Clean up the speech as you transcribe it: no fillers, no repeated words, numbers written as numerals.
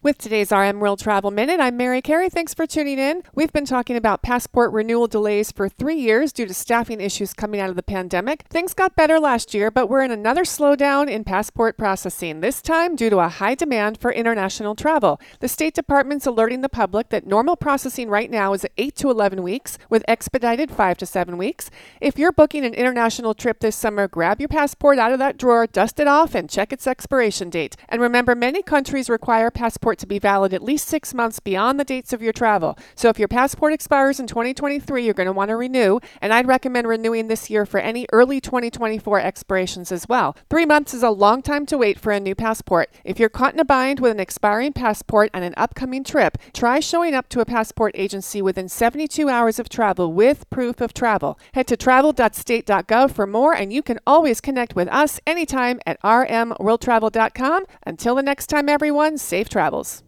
With today's RM World Travel Minute, I'm Mary Carey. Thanks for tuning in. We've been talking about passport renewal delays for 3 years due to staffing issues coming out of the pandemic. Things got better last year, but we're in another slowdown in passport processing, this time due to a high demand for international travel. The State Department's alerting the public that normal processing right now is 8 to 11 weeks, with expedited 5 to 7 weeks. If you're booking an international trip this summer, grab your passport out of that drawer, dust it off, and check its expiration date. And remember, many countries require passport to be valid at least 6 months beyond the dates of your travel. So if your passport expires in 2023, you're going to want to renew, and I'd recommend renewing this year for any early 2024 expirations as well. 3 months is a long time to wait for a new passport. If you're caught in a bind with an expiring passport on an upcoming trip, try showing up to a passport agency within 72 hours of travel with proof of travel. Head to travel.state.gov for more, and you can always connect with us anytime at rmworldtravel.com. Until the next time, everyone, safe travels.